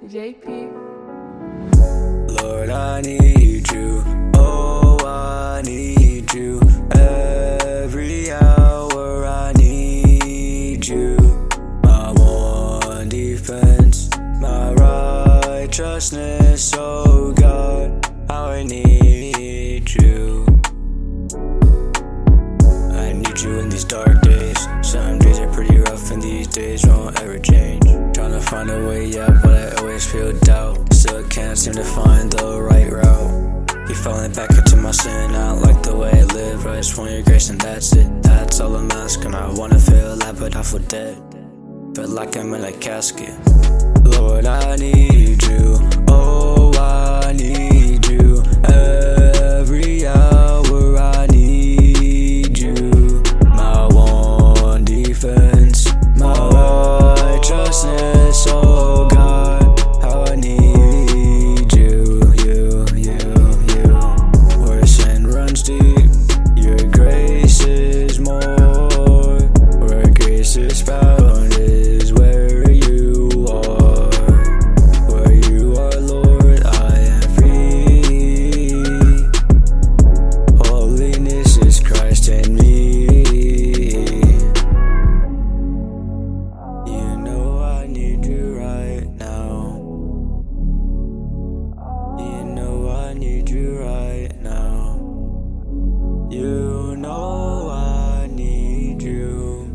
JP. Lord, I need you. Oh, I need you. Every hour I need you. My one defense, my righteousness. Oh God, how I need you. I need you in these dark days. Some days are pretty rough and these days won't ever change. Trying to find a way out, but I always feel doubt. Still can't seem to find the right route. Keep falling back into my sin, I don't like the way I live. I just want your grace and that's it. That's all I'm asking. I wanna feel alive but I feel dead. Feel like I'm in a casket. Lord, I need you. Oh, I need you. Every hour I need you. My one defense, my righteousness. Oh God, how I need you, you. Where sin runs deep, your grace is more. Where grace is found is where you are. Where you are, Lord, I am free. Holiness is Christ in me. You know I need you right now. You know I need you right now. You know I need you.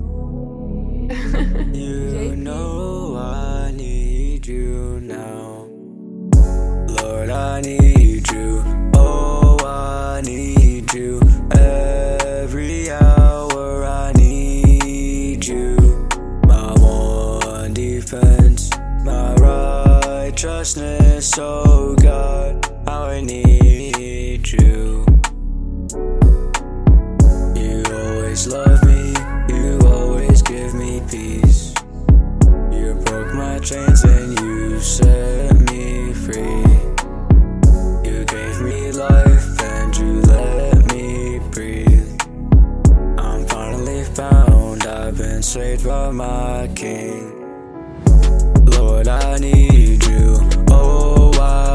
You know I need you now. Lord, I need you. Oh, I need you. Every hour I need you. My one defense, my righteousness. Oh God, how I need you. You always love me, you always give me peace. You broke my chains and you set me free. You gave me life and you let me breathe. I'm finally found, I've been saved by my King. Lord, I need you. Oh, I